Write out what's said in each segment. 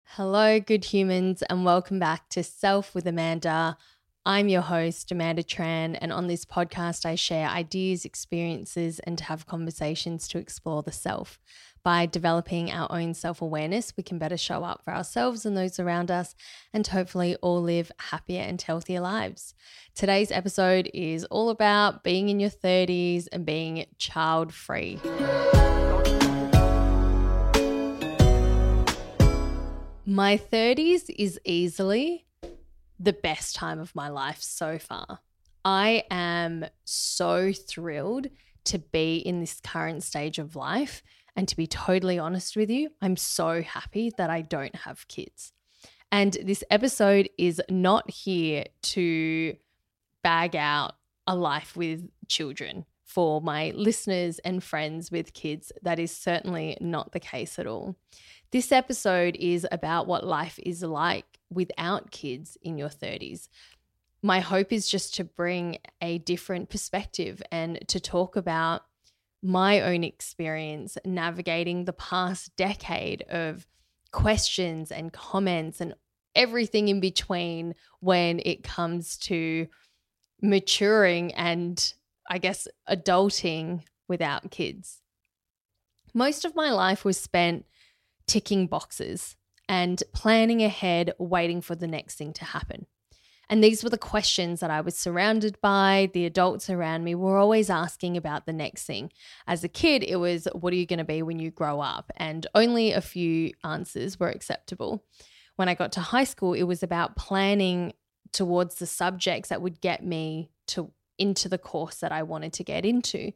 Hello, good humans, and welcome back to Self with Amanda. I'm your host, Amanda Tran, and on this podcast, I share ideas, experiences, and have conversations to explore the self. By developing our own self-awareness, we can better show up for ourselves and those around us, and hopefully all live happier and healthier lives. Today's episode is all about being in your 30s and being child-free. My 30s is easily the best time of my life so far. I am so thrilled to be in this current stage of life, and to be totally honest with you, I'm so happy that I don't have kids. And this episode is not here to bag out a life with children for my listeners and friends with kids. That is certainly not the case at all. This episode is about what life is like without kids in your 30s. My hope is just to bring a different perspective and to talk about my own experience navigating the past decade of questions and comments and everything in between when it comes to maturing and, I guess, adulting without kids. Most of my life was spent ticking boxes and planning ahead, waiting for the next thing to happen. And these were the questions that I was surrounded by. The adults around me were always asking about the next thing. As a kid, it was, what are you going to be when you grow up? And only a few answers were acceptable. When I got to high school, it was about planning towards the subjects that would get me into the course that I wanted to get into.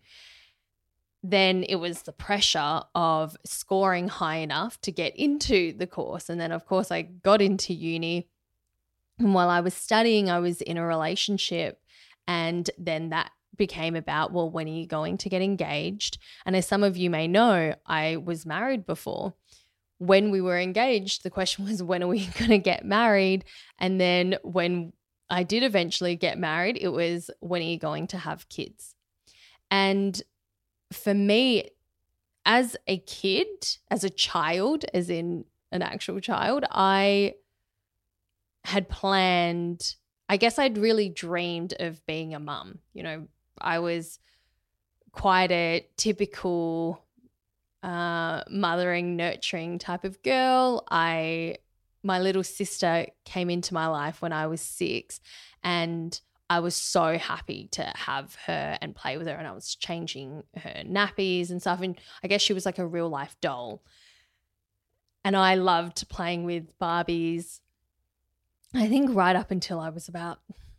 Then it was the pressure of scoring high enough to get into the course. And then, of course, I got into uni. And while I was studying, I was in a relationship. And then that became about, well, when are you going to get engaged? And as some of you may know, I was married before. When we were engaged, the question was, when are we going to get married? And then when I did eventually get married, it was, when are you going to have kids? And for me, as a kid, as a child, as in an actual child, I had planned, I guess I'd really dreamed of being a mum. You know, I was quite a typical mothering, nurturing type of girl. My little sister came into my life when I was 6, and I was so happy to have her and play with her, and I was changing her nappies and stuff. And I guess she was like a real life doll. And I loved playing with Barbies, I think right up until I was about,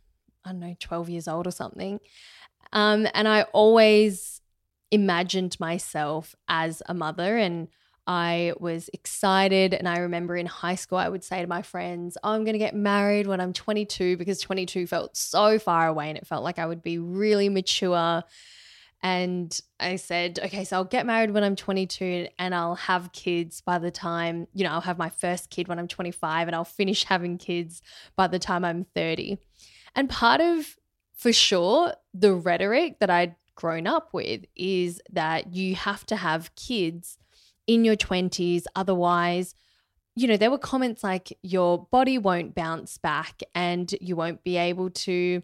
12 years old or something. And I always imagined myself as a mother, and I was excited. And I remember in high school, I would say to my friends, I'm going to get married when I'm 22, because 22 felt so far away and it felt like I would be really mature. And I said, okay, so I'll get married when I'm 22 and I'll have kids by the time, I'll have my first kid when I'm 25 and I'll finish having kids by the time I'm 30. And part of, for sure, the rhetoric that I'd grown up with is that you have to have kids in your 20s. Otherwise, there were comments like your body won't bounce back and you won't be able to,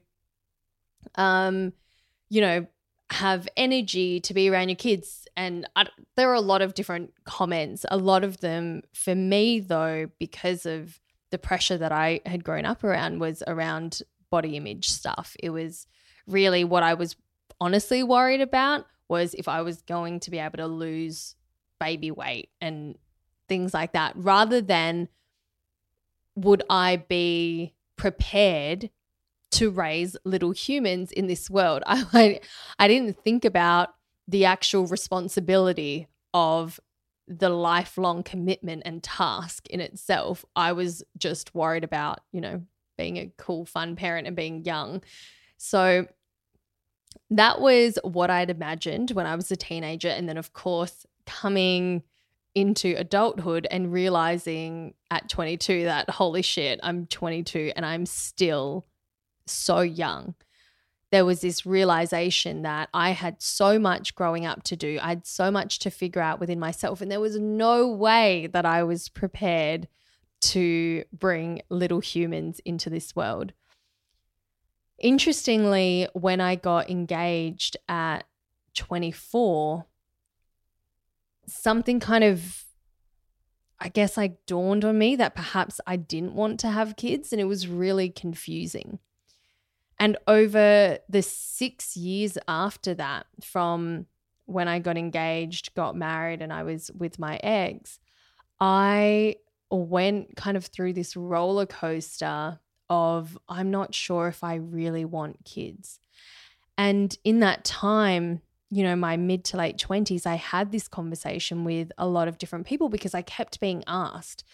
have energy to be around your kids. And there are a lot of different comments. A lot of them for me, though, because of the pressure that I had grown up around, was around body image stuff. It was really what I was honestly worried about, was if I was going to be able to lose baby weight and things like that, rather than would I be prepared to raise little humans in this world. I didn't think about the actual responsibility of the lifelong commitment and task in itself. I was just worried about, being a cool, fun parent and being young. So that was what I'd imagined when I was a teenager. And then, of course, coming into adulthood and realizing at 22 that, holy shit, I'm 22 and I'm still so young. There was this realization that I had so much growing up to do. I had so much to figure out within myself, and there was no way that I was prepared to bring little humans into this world. Interestingly, when I got engaged at 24, something kind of, I guess, like dawned on me that perhaps I didn't want to have kids, and it was really confusing. And over the 6 years after that, from when I got engaged, got married, and I was with my ex, I went kind of through this roller coaster of, I'm not sure if I really want kids. And in that time, you know, my mid to late 20s, I had this conversation with a lot of different people because I kept being asked.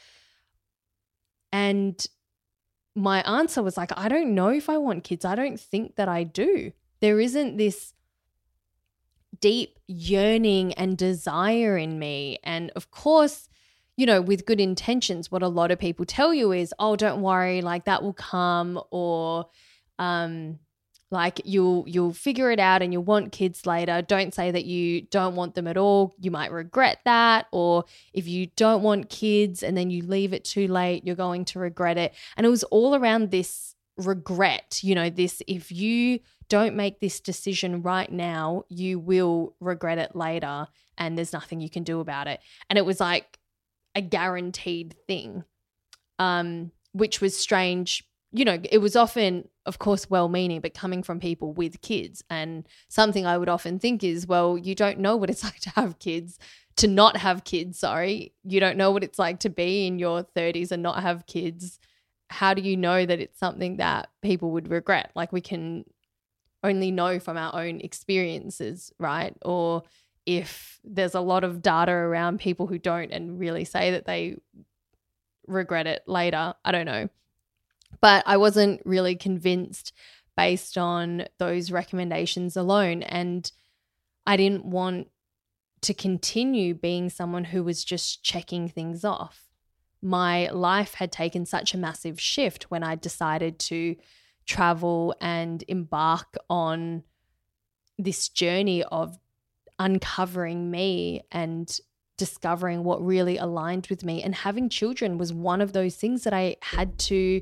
And my answer was like, I don't know if I want kids. I don't think that I do. There isn't this deep yearning and desire in me. And of course, you know, with good intentions, what a lot of people tell you is, oh, don't worry, like that will come, or like you'll figure it out and you'll want kids later. Don't say that you don't want them at all. You might regret that. Or if you don't want kids and then you leave it too late, you're going to regret it. And it was all around this regret, you know, this, if you don't make this decision right now, you will regret it later and there's nothing you can do about it. And it was like a guaranteed thing, which was strange. You know, it was often, of course, well-meaning, but coming from people with kids. And something I would often think is, well, you don't know what it's like to have kids, to not have kids, sorry. You don't know what it's like to be in your 30s and not have kids. How do you know that it's something that people would regret? Like, we can only know from our own experiences, right? Or if there's a lot of data around people who don't and really say that they regret it later, I don't know. But I wasn't really convinced based on those recommendations alone. And I didn't want to continue being someone who was just checking things off. My life had taken such a massive shift when I decided to travel and embark on this journey of uncovering me and discovering what really aligned with me. And having children was one of those things that I had to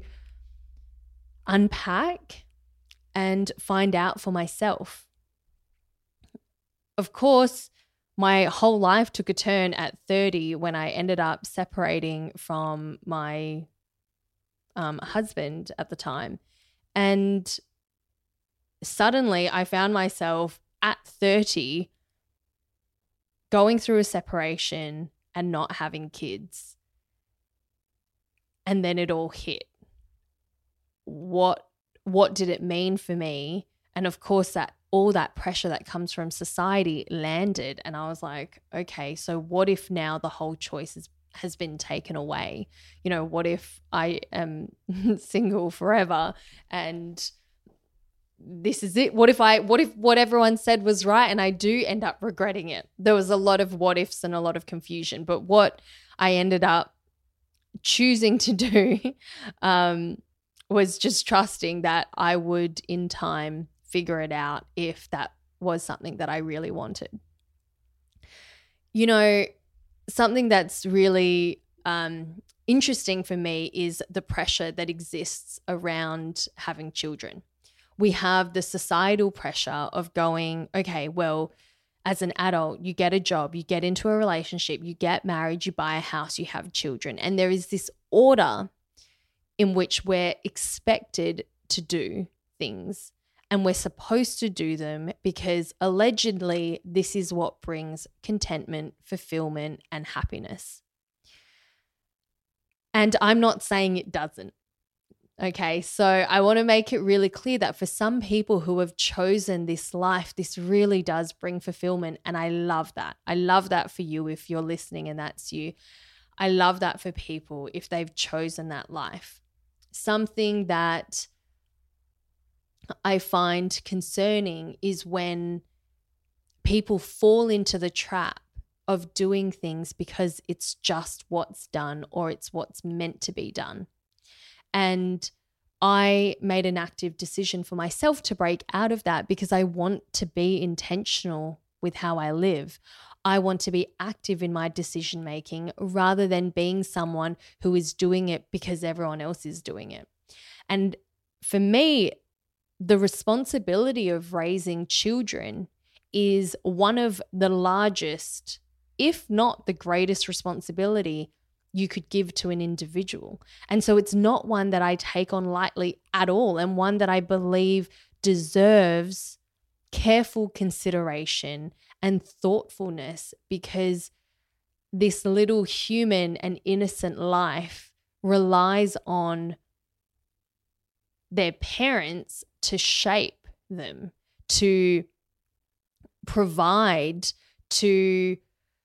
unpack and find out for myself. Of course, my whole life took a turn at 30 when I ended up separating from my husband at the time. And suddenly I found myself at 30 going through a separation and not having kids. And then it all hit. What did it mean for me? And of course, that all that pressure that comes from society landed, and I was like, okay, so what if now the whole choice has been taken away? You know, what if I am single forever and this is it? What if what everyone said was right and I do end up regretting it? There was a lot of what ifs and a lot of confusion, but what I ended up choosing to do was just trusting that I would in time figure it out if that was something that I really wanted. You know, something that's really interesting for me is the pressure that exists around having children. We have the societal pressure of going, okay, well, as an adult, you get a job, you get into a relationship, you get married, you buy a house, you have children. And there is this order in which we're expected to do things, and we're supposed to do them because allegedly this is what brings contentment, fulfillment, and happiness. And I'm not saying it doesn't. Okay, so I want to make it really clear that for some people who have chosen this life, this really does bring fulfillment. And I love that. I love that for you if you're listening and that's you. I love that for people if they've chosen that life. Something that I find concerning is when people fall into the trap of doing things because it's just what's done or it's what's meant to be done. And I made an active decision for myself to break out of that because I want to be intentional with how I live. I want to be active in my decision making rather than being someone who is doing it because everyone else is doing it. And for me, the responsibility of raising children is one of the largest, if not the greatest responsibility you could give to an individual. And so it's not one that I take on lightly at all, and one that I believe deserves careful consideration and thoughtfulness, because this little human and innocent life relies on their parents to shape them, to provide, to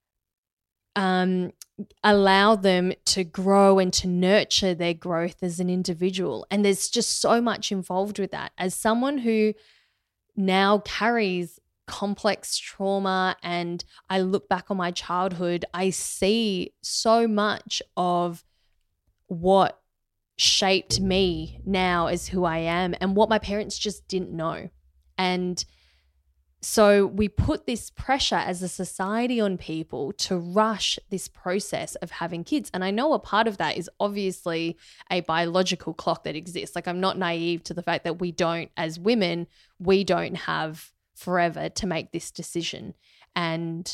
allow them to grow and to nurture their growth as an individual. And there's just so much involved with that. As someone who now carries complex trauma and I look back on my childhood, I see so much of what shaped me now as who I am and what my parents just didn't know. And so we put this pressure as a society on people to rush this process of having kids. And I know a part of that is obviously a biological clock that exists. Like, I'm not naive to the fact that we don't, as women, we don't have forever to make this decision. And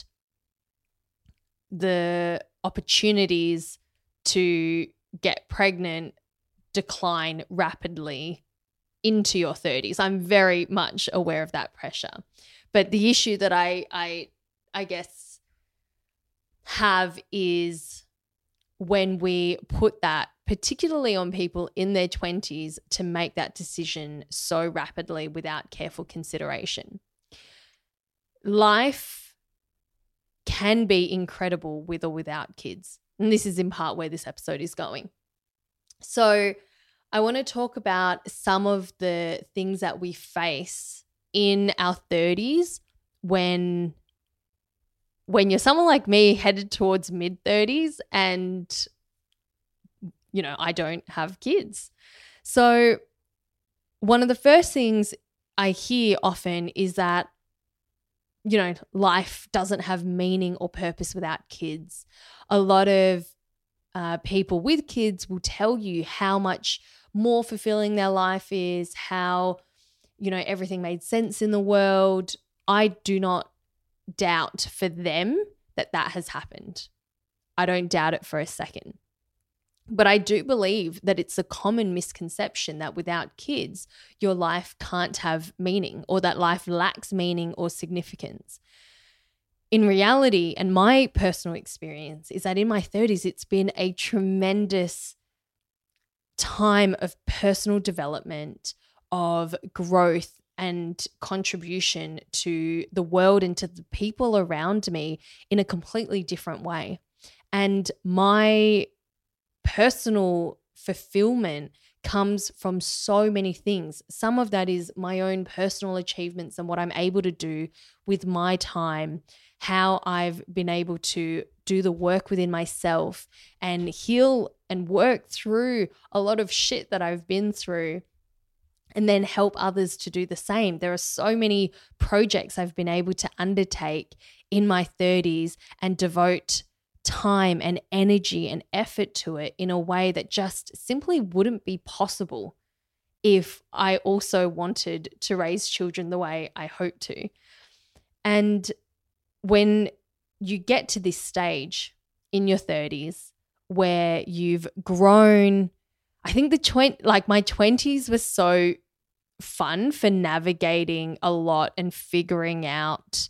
the opportunities to get pregnant decline rapidly into your 30s. I'm very much aware of that pressure. But the issue that I guess have is when we put that, particularly on people in their 20s, to make that decision so rapidly without careful consideration. Life can be incredible with or without kids. And this is in part where this episode is going. So I want to talk about some of the things that we face in our 30s when you're someone like me headed towards mid-30s and, you know, I don't have kids. So one of the first things I hear often is that, you know, life doesn't have meaning or purpose without kids. A lot of people with kids will tell you how much more fulfilling their life is, how, you know, everything made sense in the world. I do not doubt for them that that has happened. I don't doubt it for a second. But I do believe that it's a common misconception that without kids, your life can't have meaning, or that life lacks meaning or significance. In reality, and my personal experience is that in my 30s, it's been a tremendous time of personal development, of growth and contribution to the world and to the people around me in a completely different way. And my personal fulfillment comes from so many things. Some of that is my own personal achievements and what I'm able to do with my time, how I've been able to do the work within myself and heal and work through a lot of shit that I've been through, and then help others to do the same. There are so many projects I've been able to undertake in my 30s and devote time and energy and effort to it in a way that just simply wouldn't be possible if I also wanted to raise children the way I hope to. And when you get to this stage in your 30s where you've grown, I think my 20s was so fun for navigating a lot and figuring out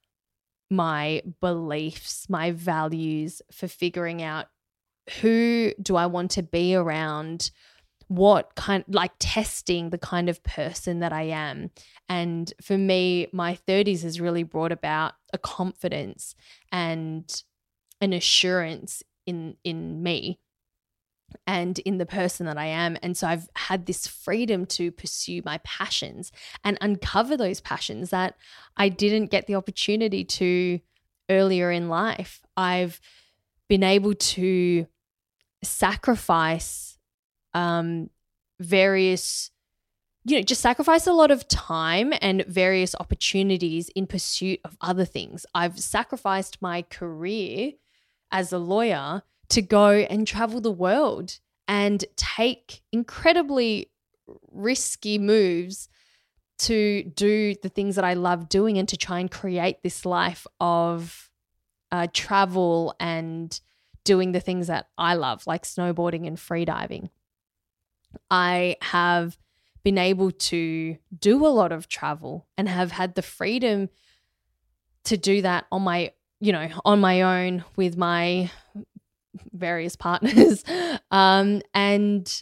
my beliefs, my values, for figuring out who do I want to be around, what kind, like testing the kind of person that I am. And for me, my 30s has really brought about a confidence and an assurance in me and in the person that I am. And so I've had this freedom to pursue my passions and uncover those passions that I didn't get the opportunity to earlier in life. I've been able to sacrifice various just sacrificed a lot of time and various opportunities in pursuit of other things. I've sacrificed my career as a lawyer to go and travel the world and take incredibly risky moves to do the things that I love doing and to try and create this life of travel and doing the things that I love, like snowboarding and freediving. I have been able to do a lot of travel and have had the freedom to do that on my own with my various partners, and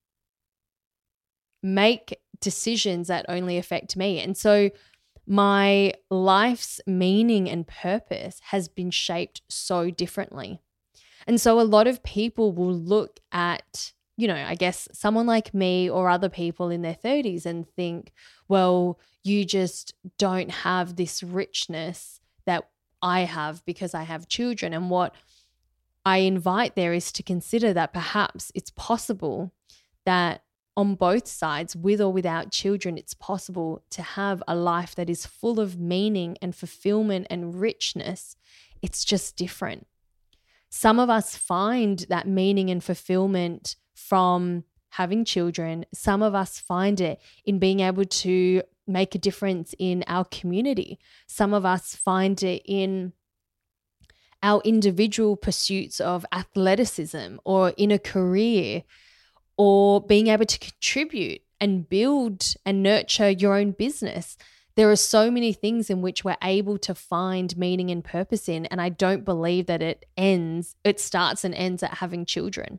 make decisions that only affect me. And so my life's meaning and purpose has been shaped so differently. And so a lot of people will look at, I guess someone like me or other people in their 30s and think, well, you just don't have this richness that I have because I have children. And what I invite there is to consider that perhaps it's possible that on both sides, with or without children, it's possible to have a life that is full of meaning and fulfillment and richness. It's just different. Some of us find that meaning and fulfillment from having children. Some of us find it in being able to make a difference in our community. Some of us find it in our individual pursuits of athleticism or in a career, or being able to contribute and build and nurture your own business. There are so many things in which we're able to find meaning and purpose in, and I don't believe that it starts and ends at having children.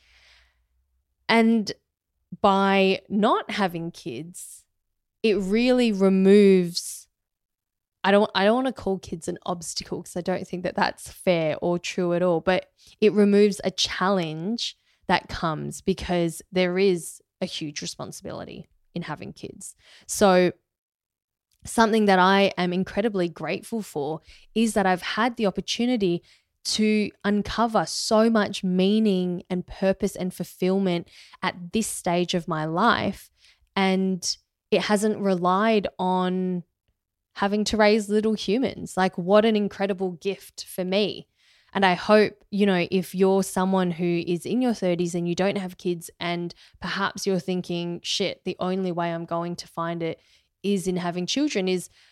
And by not having kids, it really removes, I don't want to call kids an obstacle because I don't think that that's fair or true at all, but it removes a challenge that comes because there is a huge responsibility in having kids. So something that I am incredibly grateful for is that I've had the opportunity to uncover so much meaning and purpose and fulfillment at this stage of my life. And it hasn't relied on having to raise little humans. Like, what an incredible gift for me. And I hope, if you're someone who is in your 30s and you don't have kids and perhaps you're thinking, shit, the only way I'm going to find it is in having children,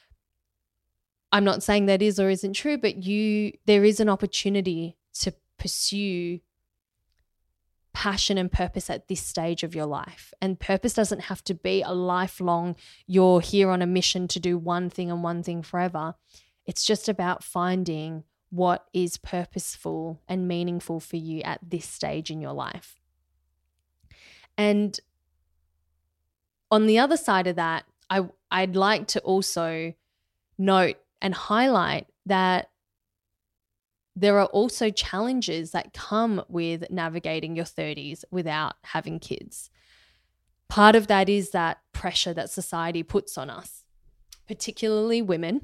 I'm not saying that is or isn't true, but there is an opportunity to pursue passion and purpose at this stage of your life. And purpose doesn't have to be a lifelong, you're here on a mission to do one thing and one thing forever. It's just about finding what is purposeful and meaningful for you at this stage in your life. And on the other side of that, I'd like to also note and highlight that there are also challenges that come with navigating your 30s without having kids. Part of that is that pressure that society puts on us, particularly women,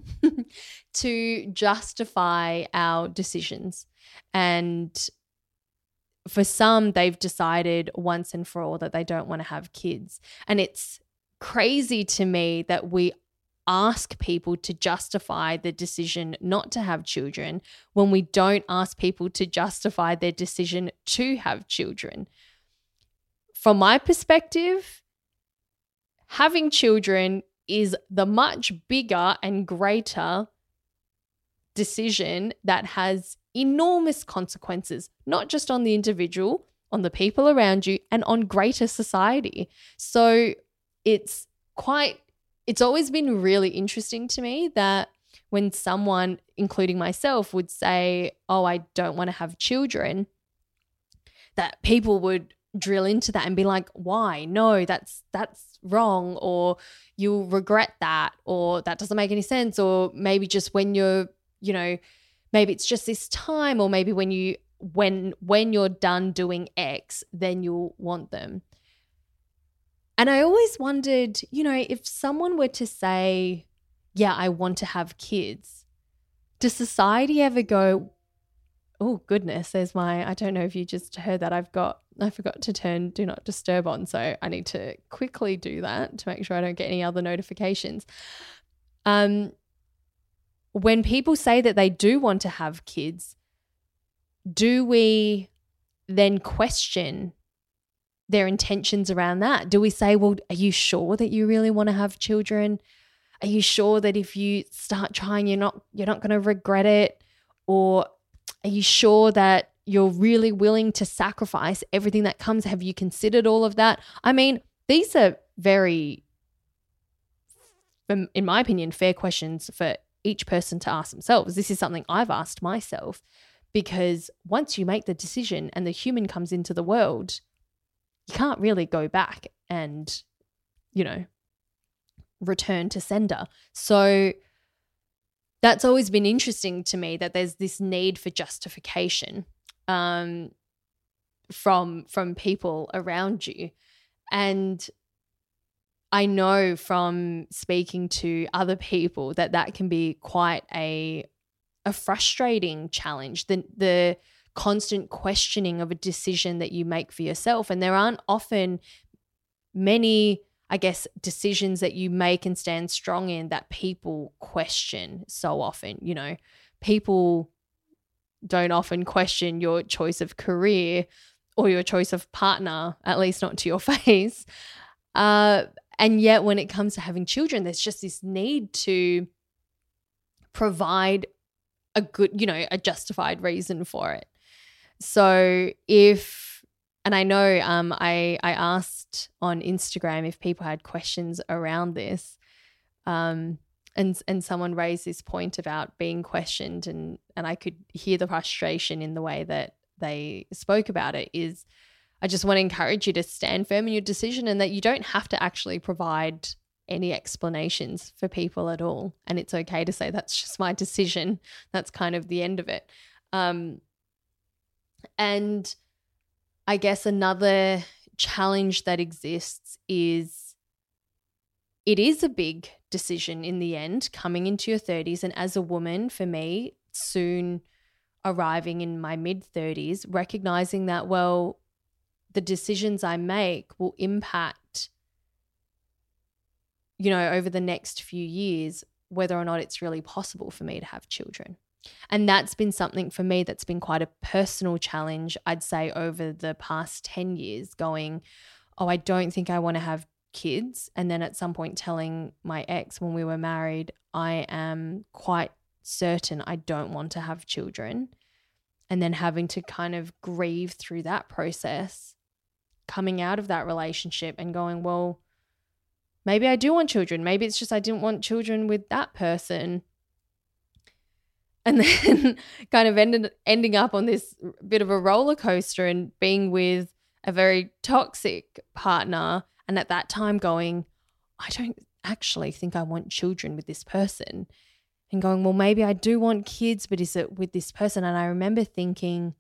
to justify our decisions. And for some, they've decided once and for all that they don't want to have kids. And it's crazy to me that we ask people to justify the decision not to have children when we don't ask people to justify their decision to have children. From my perspective, having children is the much bigger and greater decision that has enormous consequences, not just on the individual, on the people around you, and on greater society. So it's always been really interesting to me that when someone, including myself, would say, oh, I don't want to have children, that people would drill into that and be like, why? No, that's wrong, or you'll regret that, or that doesn't make any sense, or maybe just when you're, maybe it's just this time, or maybe when you're done doing X, then you'll want them. And I always wondered, if someone were to say, yeah, I want to have kids, does society ever go, oh goodness, I don't know if you just heard that, I've got I forgot to turn Do Not Disturb on, so I need to quickly do that to make sure I don't get any other notifications. When people say that they do want to have kids, do we then question their intentions around that? Do we say, well, are you sure that you really want to have children? Are you sure that if you start trying, you're not going to regret it? Or are you sure that you're really willing to sacrifice everything that comes? Have you considered all of that? I mean, these are very, in my opinion, fair questions for each person to ask themselves. This is something I've asked myself, because once you make the decision and the human comes into the world, you can't really go back and, return to sender. So that's always been interesting to me, that there's this need for justification from people around you. And I know from speaking to other people that can be quite a frustrating challenge, the constant questioning of a decision that you make for yourself. And there aren't often many, I guess, decisions that you make and stand strong in that people question so often. People don't often question your choice of career or your choice of partner, at least not to your face. And yet when it comes to having children, there's just this need to provide a good, a justified reason for it. So and I know I asked on Instagram if people had questions around this, and someone raised this point about being questioned, and I could hear the frustration in the way that they spoke about it. Is I just want to encourage you to stand firm in your decision, and that you don't have to actually provide any explanations for people at all. And it's okay to say, that's just my decision. That's kind of the end of it. And I guess another challenge that exists is it is a big decision in the end, coming into your 30s. And as a woman, for me, soon arriving in my mid-30s, recognizing that, well, the decisions I make will impact, over the next few years, whether or not it's really possible for me to have children. And that's been something for me that's been quite a personal challenge, I'd say, over the past 10 years, going, I don't think I want to have kids. And then at some point telling my ex when we were married, I am quite certain I don't want to have children. And then having to kind of grieve through that process, coming out of that relationship and going, well, maybe I do want children. Maybe it's just I didn't want children with that person. And then kind of ending up on this bit of a roller coaster and being with a very toxic partner. And at that time going, I don't actually think I want children with this person. And going, well, maybe I do want kids, but is it with this person? And I remember thinking,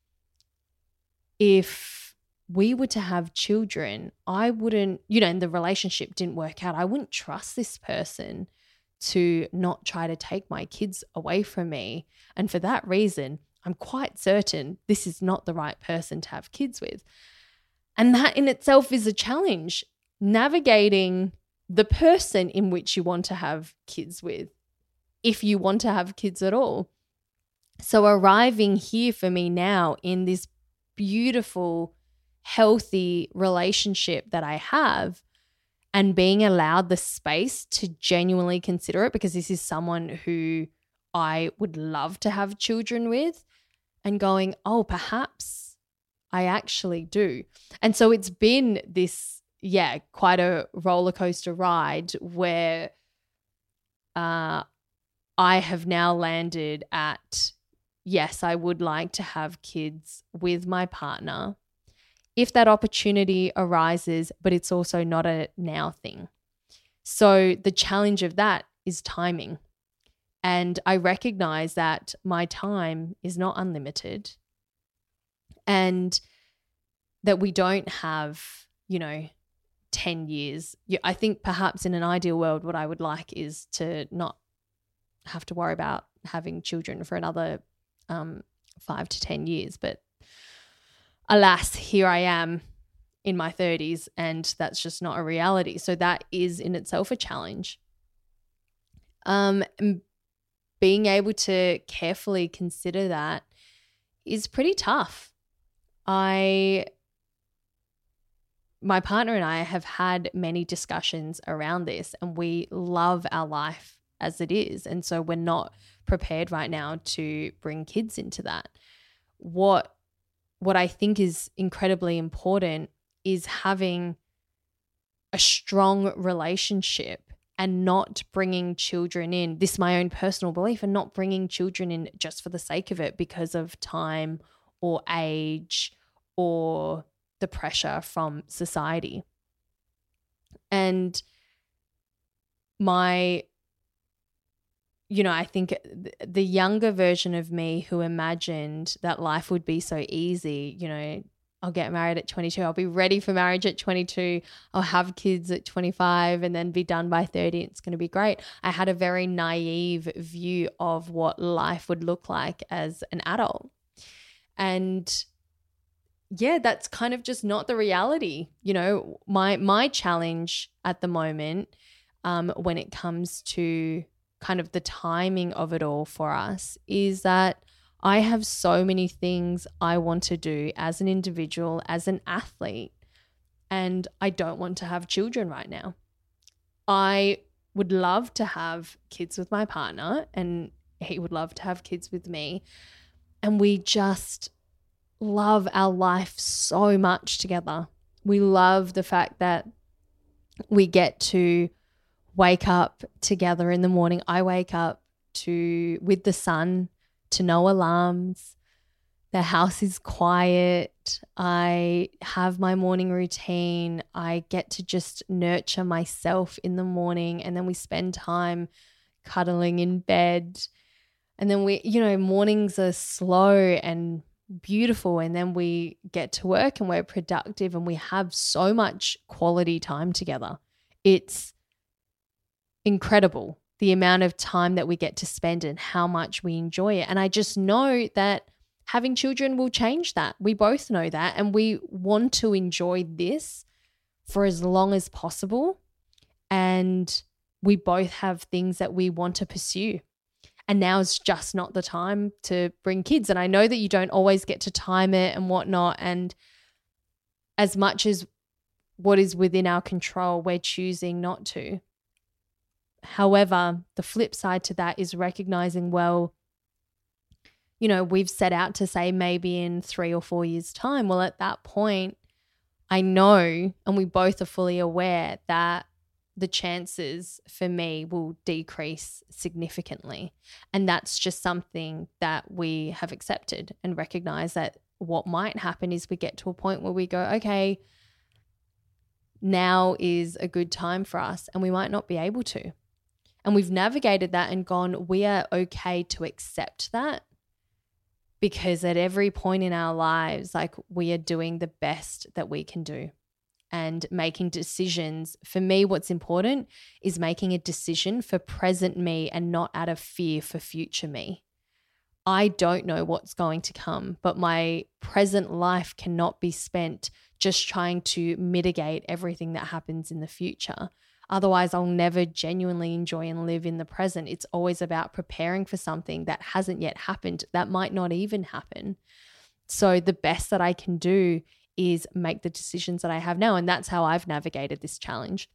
if we were to have children, I wouldn't, and the relationship didn't work out, I wouldn't trust this person to not try to take my kids away from me. And for that reason, I'm quite certain this is not the right person to have kids with. And that in itself is a challenge, navigating the person in which you want to have kids with, if you want to have kids at all. So arriving here for me now in this beautiful, healthy relationship that I have, and being allowed the space to genuinely consider it, because this is someone who I would love to have children with, and going, oh, perhaps I actually do. And so it's been this, quite a roller coaster ride where I have now landed at, yes, I would like to have kids with my partner if that opportunity arises, but it's also not a now thing. So the challenge of that is timing. And I recognize that my time is not unlimited, and that we don't have, 10 years. I think perhaps in an ideal world, what I would like is to not have to worry about having children for another 5 to 10 years. But alas, here I am in my 30s, and that's just not a reality. So that is in itself a challenge. Being able to carefully consider that is pretty tough. My partner and I have had many discussions around this, and we love our life as it is. And so we're not prepared right now to bring kids into that. What I think is incredibly important is having a strong relationship and not bringing children in. This is my own personal belief, and not bringing children in just for the sake of it because of time or age or the pressure from society. And I think the younger version of me who imagined that life would be so easy, I'll get married at 22. I'll be ready for marriage at 22. I'll have kids at 25 and then be done by 30. It's going to be great. I had a very naive view of what life would look like as an adult. And yeah, that's kind of just not the reality. My challenge at the moment when it comes to kind of the timing of it all for us is that I have so many things I want to do as an individual, as an athlete, and I don't want to have children right now. I would love to have kids with my partner, and he would love to have kids with me, and we just love our life so much together. We love the fact that we get to wake up together in the morning. I wake up with the sun, to no alarms. The house is quiet. I have my morning routine. I get to just nurture myself in the morning, and then we spend time cuddling in bed. And then mornings are slow and beautiful, and then we get to work and we're productive and we have so much quality time together. It's incredible the amount of time that we get to spend and how much we enjoy it. And I just know that having children will change that. We both know that, and we want to enjoy this for as long as possible. And we both have things that we want to pursue. And now is just not the time to bring kids. And I know that you don't always get to time it and whatnot. And as much as what is within our control, we're choosing not to. However, the flip side to that is recognizing, we've set out to say maybe in 3 or 4 years' time. Well, at that point, I know, and we both are fully aware that the chances for me will decrease significantly. And that's just something that we have accepted and recognize that what might happen is we get to a point where we go, okay, now is a good time for us, and we might not be able to. And we've navigated that and gone, we are okay to accept that, because at every point in our lives, we are doing the best that we can do and making decisions. For me, what's important is making a decision for present me and not out of fear for future me. I don't know what's going to come, but my present life cannot be spent just trying to mitigate everything that happens in the future. Otherwise, I'll never genuinely enjoy and live in the present. It's always about preparing for something that hasn't yet happened, that might not even happen. So the best that I can do is make the decisions that I have now. And that's how I've navigated this challenge.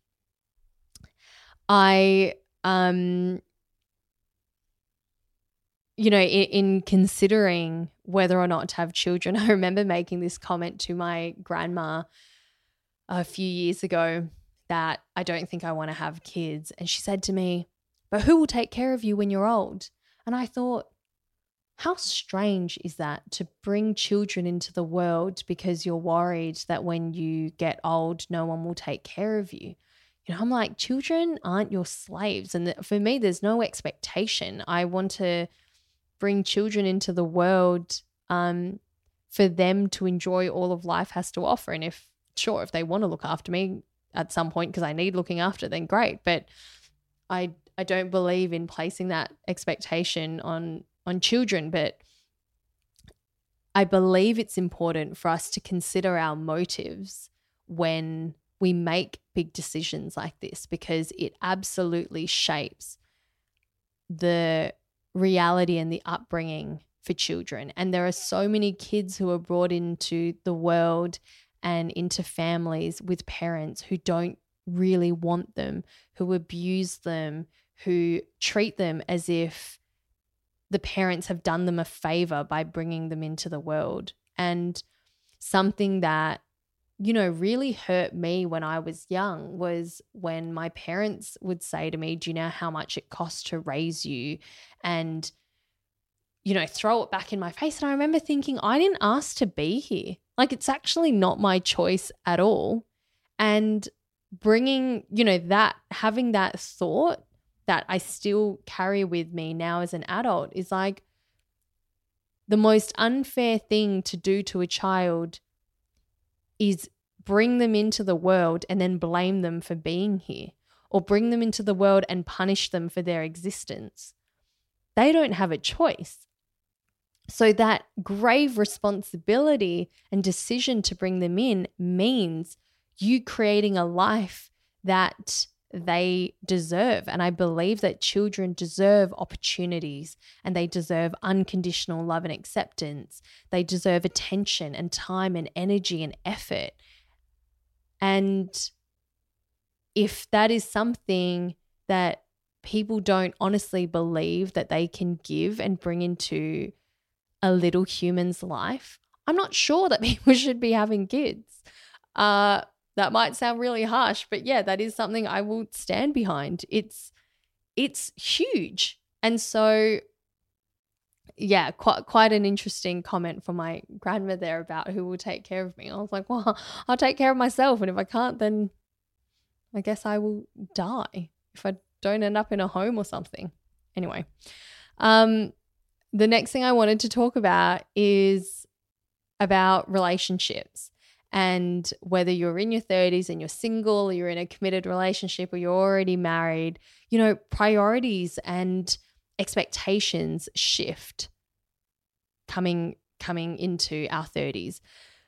In considering whether or not to have children, I remember making this comment to my grandma a few years ago that I don't think I want to have kids. And she said to me, but who will take care of you when you're old? And I thought, how strange is that, to bring children into the world because you're worried that when you get old, no one will take care of you. I'm like, children aren't your slaves. And for me, there's no expectation. I want to bring children into the world for them to enjoy all of life has to offer. And if they want to look after me at some point because I need looking after, then great. But I don't believe in placing that expectation on children. But I believe it's important for us to consider our motives when we make big decisions like this, because it absolutely shapes the reality and the upbringing for children. And there are so many kids who are brought into the world and into families with parents who don't really want them, who abuse them, who treat them as if the parents have done them a favor by bringing them into the world. And something that, really hurt me when I was young was when my parents would say to me, do you know how much it costs to raise you? And, throw it back in my face. And I remember thinking, I didn't ask to be here. Like, it's actually not my choice at all. And bringing, having that thought that I still carry with me now as an adult is like the most unfair thing to do to a child is bring them into the world and then blame them for being here, or bring them into the world and punish them for their existence. They don't have a choice. So that grave responsibility and decision to bring them in means you creating a life that they deserve. And I believe that children deserve opportunities, and they deserve unconditional love and acceptance. They deserve attention and time and energy and effort. And if that is something that people don't honestly believe that they can give and bring into a little human's life, I'm not sure that people should be having kids. That might sound really harsh, but yeah, that is something I will stand behind. It's huge. And so, yeah, quite an interesting comment from my grandma there about who will take care of me. I was like, well, I'll take care of myself. And if I can't, then I guess I will die if I don't end up in a home or something. Anyway, the next thing I wanted to talk about is about relationships. And whether you're in your 30s and you're single, you're in a committed relationship, or you're already married, priorities and expectations shift coming into our 30s.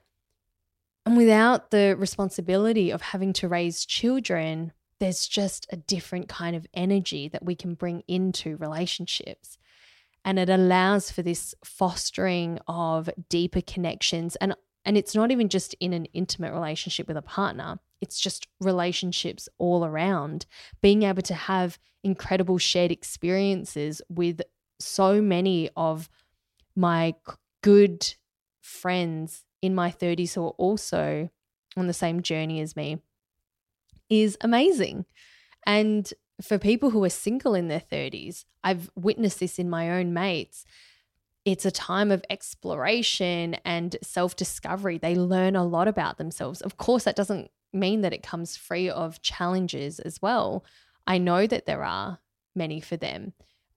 And without the responsibility of having to raise children, there's just a different kind of energy that we can bring into relationships. And it allows for this fostering of deeper connections. And it's not even just in an intimate relationship with a partner. It's just relationships all around. Being able to have incredible shared experiences with so many of my good friends in my 30s who are also on the same journey as me is amazing. And for people who are single in their 30s, I've witnessed this in my own mates. It's a time of exploration and self-discovery. They learn a lot about themselves. Of course, that doesn't mean that it comes free of challenges as well. I know that there are many for them.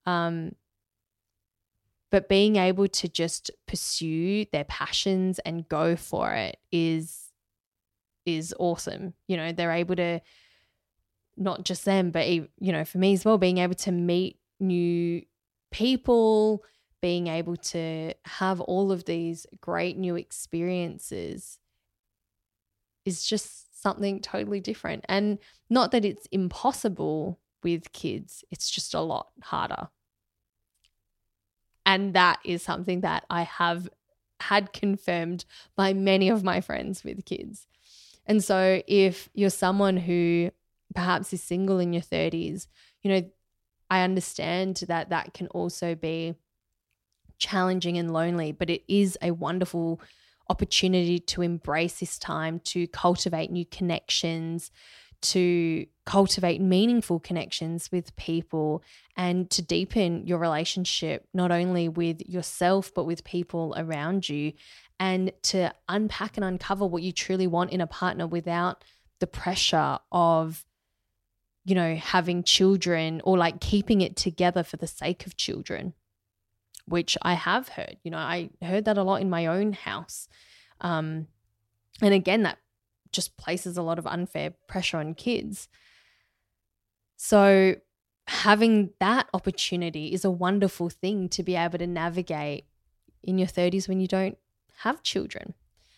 But being able to just pursue their passions and go for it is awesome. They're able to, not just them, but, for me as well, being able to meet new people, being able to have all of these great new experiences is just something totally different. And not that it's impossible with kids, it's just a lot harder. And that is something that I have had confirmed by many of my friends with kids. And so if you're someone who perhaps is single in your 30s, I understand that that can also be challenging and lonely, but it is a wonderful opportunity to embrace this time, to cultivate new connections, to cultivate meaningful connections with people, and to deepen your relationship, not only with yourself, but with people around you, and to unpack and uncover what you truly want in a partner without the pressure of, having children or like keeping it together for the sake of children, which I have heard. I heard that a lot in my own house. And again, that just places a lot of unfair pressure on kids. So having that opportunity is a wonderful thing to be able to navigate in your 30s when you don't have children.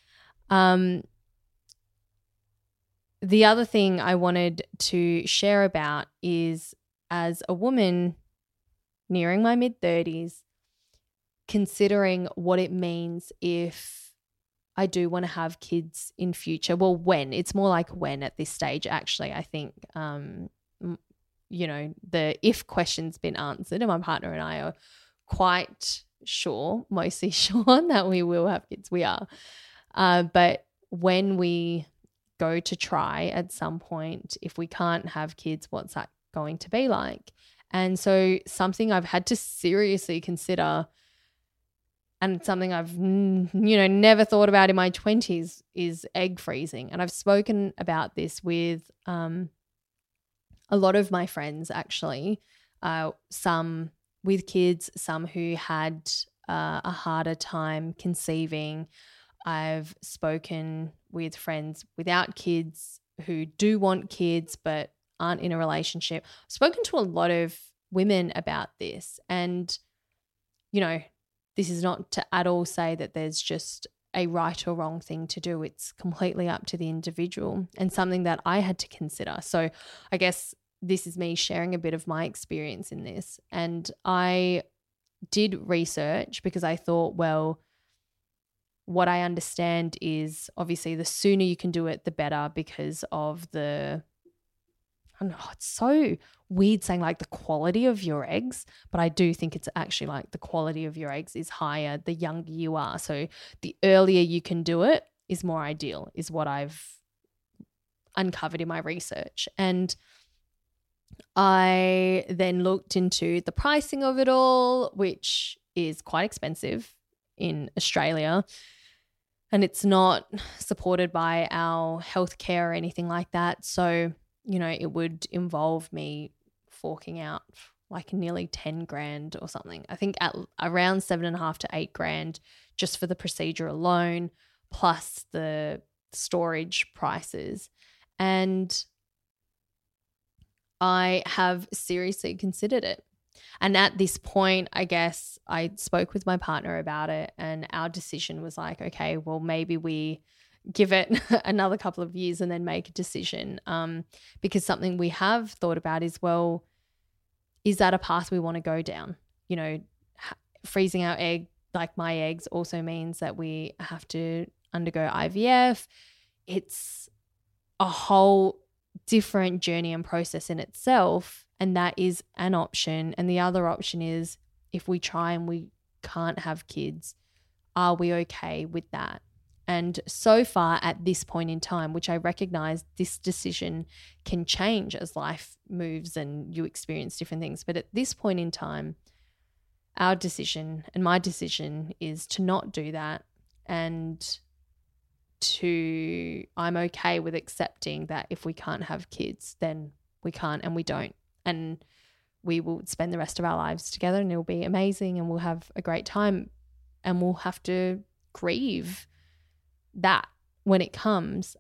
The other thing I wanted to share about is, as a woman nearing my mid-30s, considering what it means if I do want to have kids in future. Well, when. It's more like when at this stage, actually. I think, the if question's been answered, and my partner and I are quite sure, mostly sure, that we will have kids. We are. But when we go to try at some point, if we can't have kids, what's that going to be like? And so something I've had to seriously consider, and something I've, never thought about in my 20s, is egg freezing. And I've spoken about this with a lot of my friends, actually, some with kids, some who had a harder time conceiving. I've spoken with friends without kids who do want kids but aren't in a relationship. I've spoken to a lot of women about this, and, this is not to at all say that there's just a right or wrong thing to do. It's completely up to the individual, and something that I had to consider. So I guess this is me sharing a bit of my experience in this. And I did research because I thought, well, what I understand is obviously the sooner you can do it, the better, because of the, I don't know, it's so weird saying like the quality of your eggs, but I do think it's actually like the quality of your eggs is higher the younger you are. So the earlier you can do it is more ideal, is what I've uncovered in my research. And I then looked into the pricing of it all, which is quite expensive in Australia, and it's not supported by our healthcare or anything like that. So, it would involve me forking out like nearly 10 grand or something. I think at around 7.5 to 8 grand just for the procedure alone, plus the storage prices. And I have seriously considered it. And at this point, I guess I spoke with my partner about it, and our decision was like, okay, well, maybe we give it another couple of years and then make a decision. Because something we have thought about is, well, is that a path we want to go down? Freezing our egg, like my eggs, also means that we have to undergo IVF. It's a whole different journey and process in itself, and that is an option. And the other option is, if we try and we can't have kids, are we okay with that? And so far at this point in time, which I recognize this decision can change as life moves and you experience different things, but at this point in time, our decision and my decision is to not do that, and I'm okay with accepting that if we can't have kids, then we can't, and we don't. And we will spend the rest of our lives together, and it'll be amazing, and we'll have a great time, and we'll have to grieve that when it comes.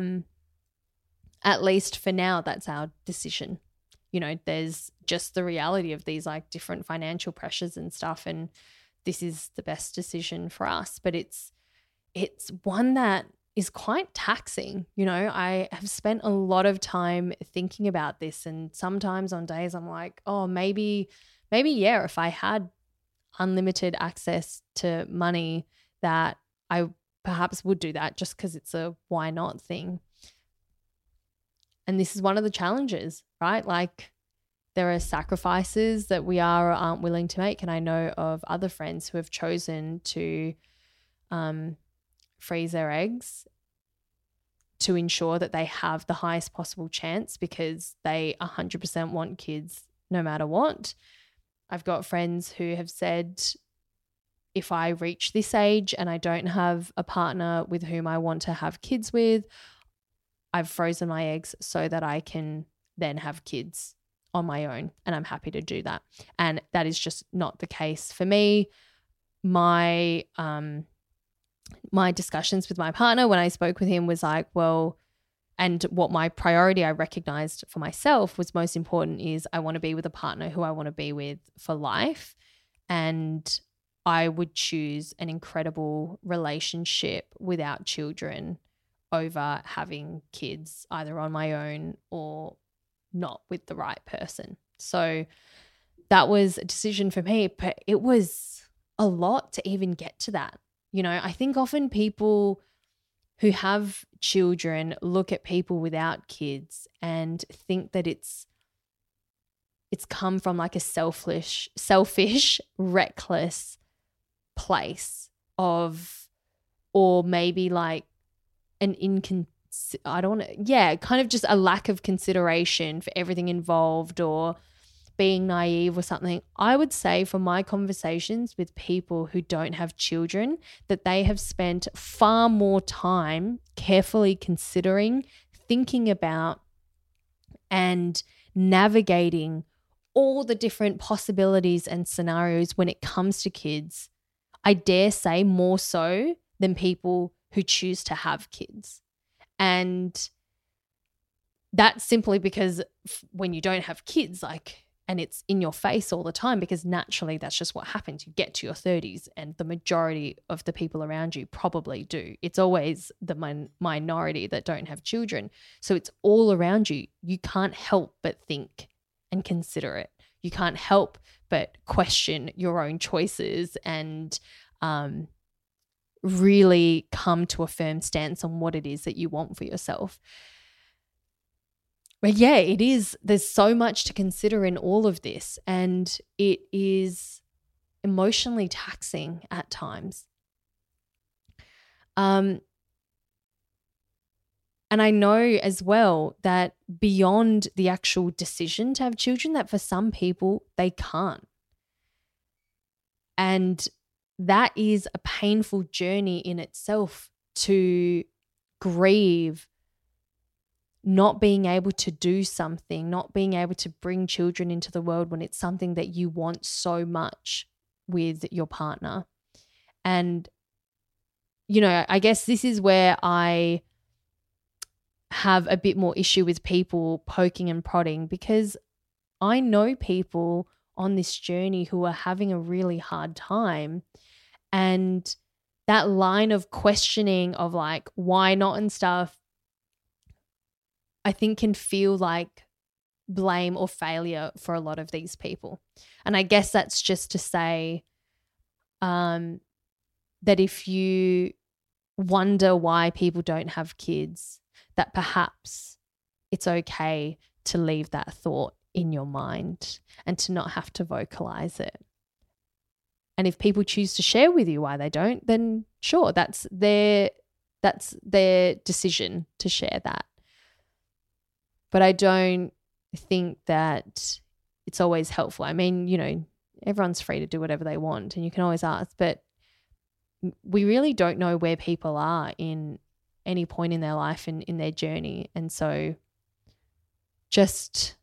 At least for now, that's our decision. There's just the reality of these like different financial pressures and stuff, and this is the best decision for us. But it's one that is quite taxing. I have spent a lot of time thinking about this, and sometimes on days I'm like, oh, maybe, yeah, if I had unlimited access to money, that I perhaps would do that, just because it's a why not thing. And this is one of the challenges, right? Like, there are sacrifices that we are or aren't willing to make. And I know of other friends who have chosen to freeze their eggs to ensure that they have the highest possible chance, because they 100% want kids no matter what. I've got friends who have said, if I reach this age and I don't have a partner with whom I want to have kids with, I've frozen my eggs so that I can then have kids on my own, and I'm happy to do that. And that is just not the case for me. My discussions with my partner when I spoke with him was like, well, and what my priority I recognized for myself was most important is I want to be with a partner who I want to be with for life. And I would choose an incredible relationship without children over having kids either on my own or not with the right person. So that was a decision for me, but it was a lot to even get to that. I think often people who have children look at people without kids and think that it's come from like a selfish, reckless place of, or maybe like an kind of just a lack of consideration for everything involved or being naive or something. I would say from my conversations with people who don't have children that they have spent far more time carefully considering, thinking about, and navigating all the different possibilities and scenarios when it comes to kids. I dare say more so than people who choose to have kids. And that's simply because when you don't have kids, and it's in your face all the time, because naturally that's just what happens. You get to your 30s and the majority of the people around you probably do. It's always the minority that don't have children. So it's all around you. You can't help but think and consider it. You can't help but question your own choices and really come to a firm stance on what it is that you want for yourself. But yeah, it is. There's so much to consider in all of this, and it is emotionally taxing at times. And I know as well that beyond the actual decision to have children, that for some people they can't. And that is a painful journey in itself, to grieve not being able to do something, not being able to bring children into the world when it's something that you want so much with your partner. And, I guess this is where I have a bit more issue with people poking and prodding, because I know people on this journey who are having a really hard time, and that line of questioning of like, why not and stuff, I think can feel like blame or failure for a lot of these people. And I guess that's just to say that if you wonder why people don't have kids, that perhaps it's okay to leave that thought in your mind and to not have to vocalize it. And if people choose to share with you why they don't, then sure, that's their decision to share that. But I don't think that it's always helpful. I mean, everyone's free to do whatever they want and you can always ask, but we really don't know where people are in any point in their life and in their journey. And so just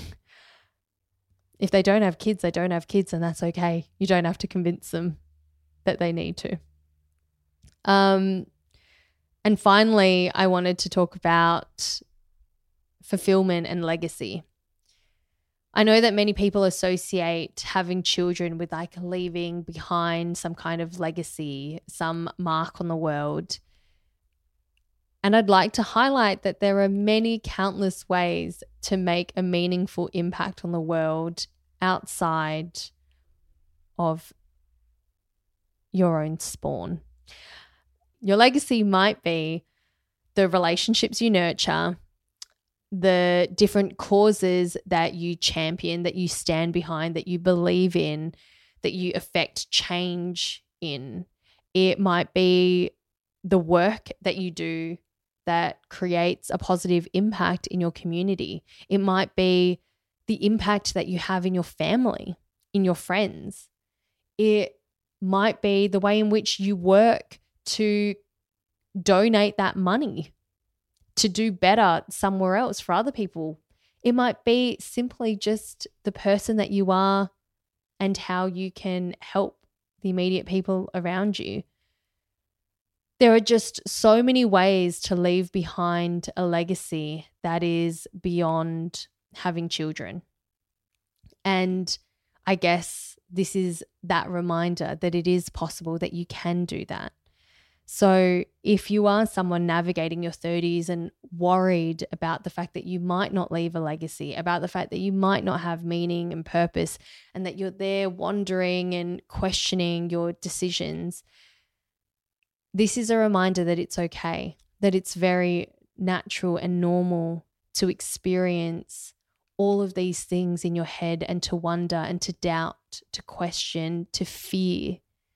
if they don't have kids, they don't have kids, and that's okay. You don't have to convince them that they need to. And finally, I wanted to talk about fulfillment and legacy. I know that many people associate having children with like leaving behind some kind of legacy, some mark on the world. And I'd like to highlight that there are many countless ways to make a meaningful impact on the world outside of your own spawn. Your legacy might be the relationships you nurture, the different causes that you champion, that you stand behind, that you believe in, that you affect change in. It might be the work that you do that creates a positive impact in your community. It might be the impact that you have in your family, in your friends. It might be the way in which you work to donate that money to do better somewhere else for other people. It might be simply just the person that you are and how you can help the immediate people around you. There are just so many ways to leave behind a legacy that is beyond having children. And I guess this is that reminder that it is possible that you can do that. So if you are someone navigating your 30s and worried about the fact that you might not leave a legacy, about the fact that you might not have meaning and purpose, and that you're there wondering and questioning your decisions, this is a reminder that it's okay, that it's very natural and normal to experience all of these things in your head and to wonder and to doubt, to question, to fear.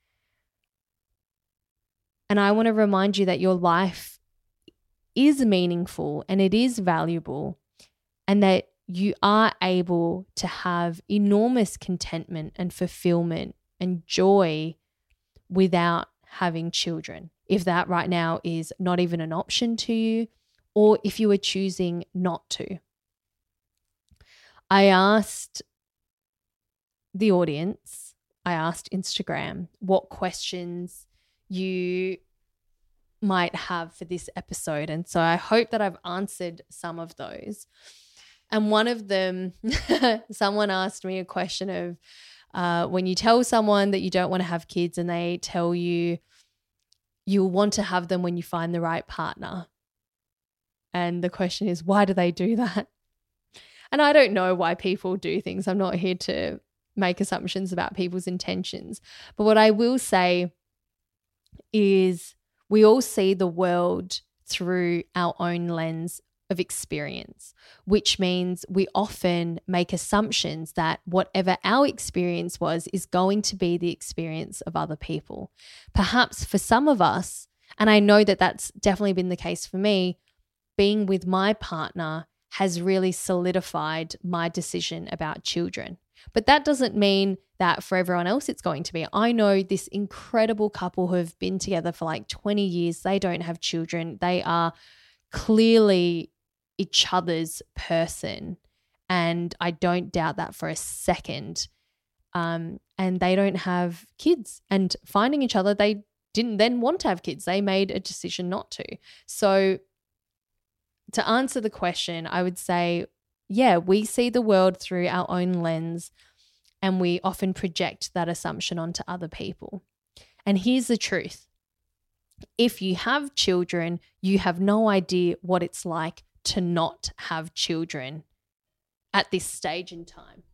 And I want to remind you that your life is meaningful and it is valuable, and that you are able to have enormous contentment and fulfillment and joy without having children. If that right now is not even an option to you, or if you are choosing not to. I asked the audience, I asked Instagram what questions you might have for this episode. And so I hope that I've answered some of those. And one of them, someone asked me a question of when you tell someone that you don't want to have kids and they tell you you'll want to have them when you find the right partner. And the question is, why do they do that? And I don't know why people do things. I'm not here to make assumptions about people's intentions. But what I will say is we all see the world through our own lens of experience, which means we often make assumptions that whatever our experience was is going to be the experience of other people. Perhaps for some of us, and I know that that's definitely been the case for me, being with my partner has really solidified my decision about children. But that doesn't mean that for everyone else it's going to be. I know this incredible couple who have been together for like 20 years. They don't have children. They are clearly each other's person. And I don't doubt that for a second. And they don't have kids. And finding each other, they didn't then want to have kids. They made a decision not to. So to answer the question, I would say, yeah, we see the world through our own lens and we often project that assumption onto other people. And here's the truth. If you have children, you have no idea what it's like to not have children at this stage in time.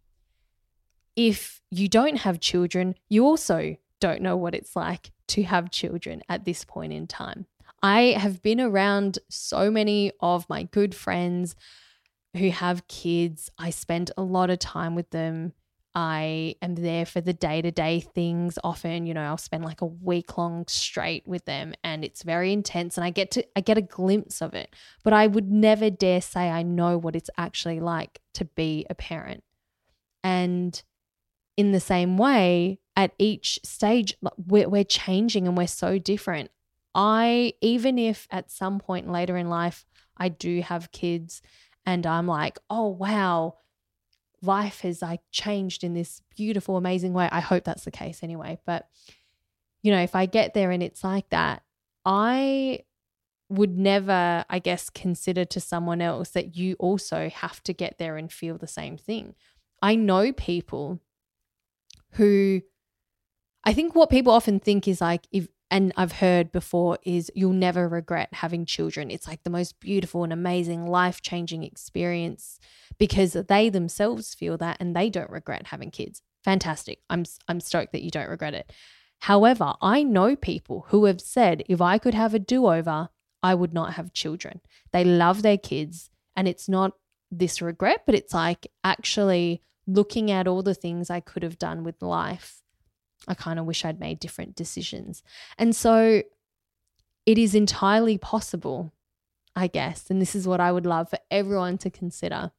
If you don't have children, you also don't know what it's like to have children at this point in time. I have been around so many of my good friends who have kids. I spend a lot of time with them. I am there for the day-to-day things. Often, I'll spend like a week long straight with them and it's very intense and I get a glimpse of it. But I would never dare say I know what it's actually like to be a parent. And in the same way, at each stage, we're changing and we're so different. Even if at some point later in life I do have kids and I'm like, oh wow, life has like changed in this beautiful, amazing way. I hope that's the case anyway. But, if I get there and it's like that, I would never, I guess, consider to someone else that you also have to get there and feel the same thing. I know people who, I think what people often think is like, and I've heard before, is you'll never regret having children. It's like the most beautiful and amazing life-changing experience because they themselves feel that and they don't regret having kids. Fantastic. I'm stoked that you don't regret it. However, I know people who have said, if I could have a do-over, I would not have children. They love their kids and it's not this regret, but it's like actually looking at all the things I could have done with life. I kind of wish I'd made different decisions. And so it is entirely possible, I guess, and this is what I would love for everyone to consider,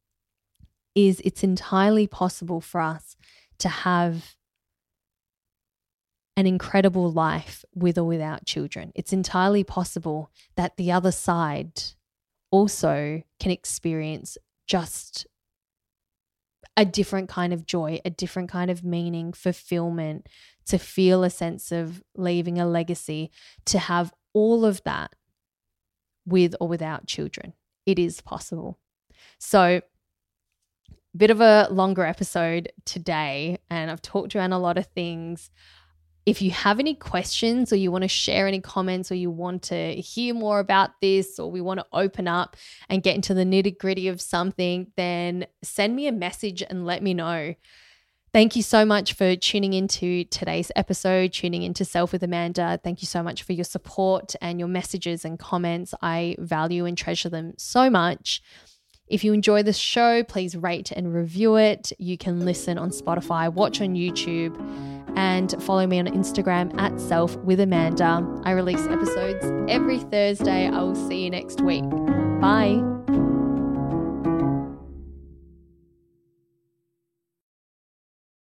is it's entirely possible for us to have an incredible life with or without children. It's entirely possible that the other side also can experience just a different kind of joy, a different kind of meaning, fulfillment, to feel a sense of leaving a legacy, to have all of that with or without children. It is possible. So bit of a longer episode today, and I've talked around a lot of things. If you have any questions or you want to share any comments or you want to hear more about this or we want to open up and get into the nitty-gritty of something, then send me a message and let me know. Thank you so much for tuning into today's episode, tuning into Self with Amanda. Thank you so much for your support and your messages and comments. I value and treasure them so much. If you enjoy this show, please rate and review it. You can listen on Spotify, watch on YouTube, and follow me on Instagram at Self with Amanda. I release episodes every Thursday. I will see you next week. Bye.